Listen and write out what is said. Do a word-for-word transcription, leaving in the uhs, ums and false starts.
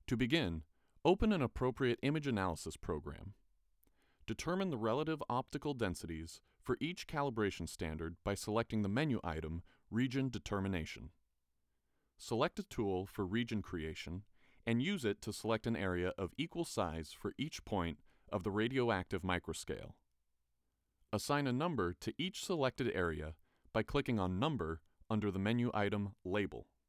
To begin, open an appropriate image analysis program. Determine the relative optical densities for each calibration standard by selecting the menu item Region Determination. Select a tool for region creation and use it to select an area of equal size for each point of the radioactive microscale. Assign a number to each selected area by clicking on Number under the menu item Label.